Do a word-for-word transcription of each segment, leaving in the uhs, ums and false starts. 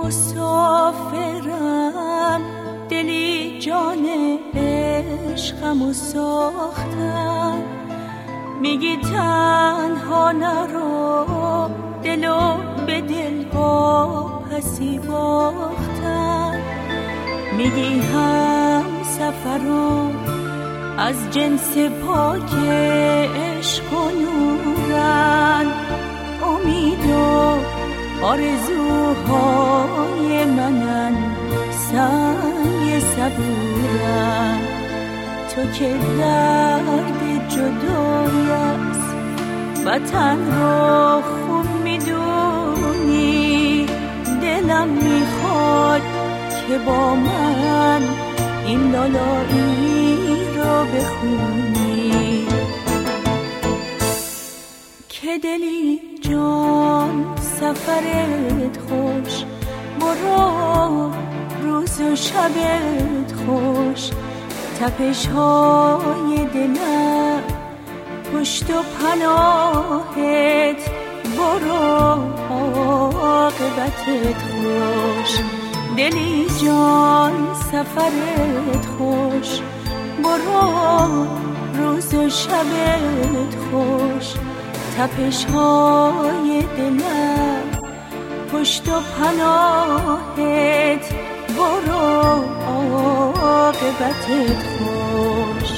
مسافرم، دلی جان عشقمو ساختم. میگی تنها نرو، دلو به دل واپسی باختم. میگی هم سفرم از جنس پاک عشق و نورن، امید و آرزوهای منن، سنگ صبورن. تو که درد جدایی است وطن رو خوب میدونی، دلم میخواد که با من این لالایی رو بخونی. که دلی جان سفرت خوش، برو روز و شبت خوش. تپش های دلم پشت و پناهت، برو عاقبتت خوش. دلی جان سفرت خوش، برو روز و شبت خوش. تپش های دلم پشت و پناهت، برو عاقبتت خوش.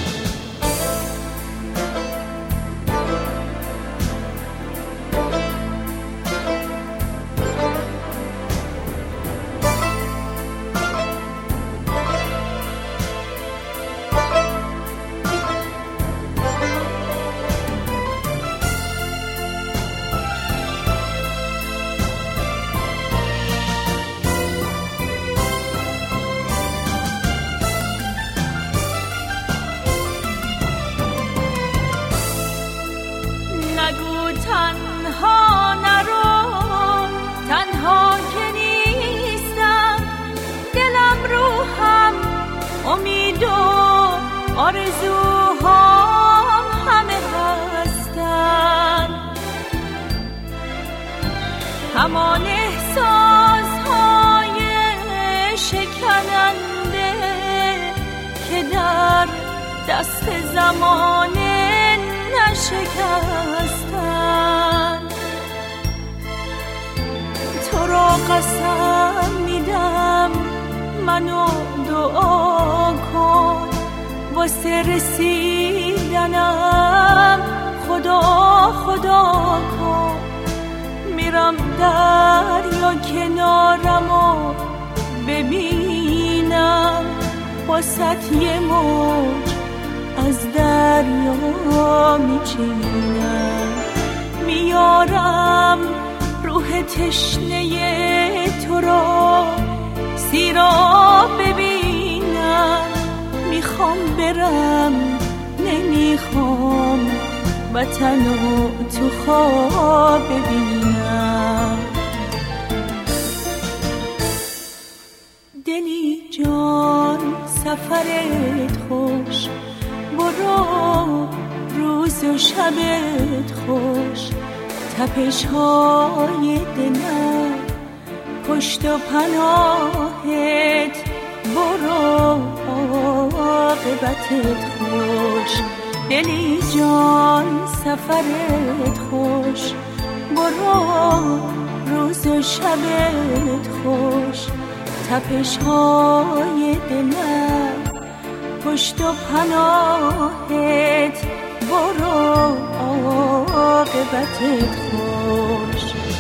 تنها نرو، تنها که نیستم، دلم روحم امید و آرزوهام همه هستن. همان احساسهای شکننده که در دست زمانه نشکستن. تو را قسم میدم منو دعا کن، واسه رسیدنم خدا خدا کن. میرم دریا کنارمو ببینم، واسه یه موج از دریا میچینم. میارم روح تشنه تو را سیراب ببینم. میخوام برم نمیخوام وطنو تو خواب ببینم. دلی جان سفرت خوش، برو روز و شبت خوش. تپش های دلم پشت و پناهت، برو عاقبتت خوش. دلی جان سفرت خوش، برو روز و شبت خوش. تپش های دلم پشت و پناهت، برو عاقبتت خوش.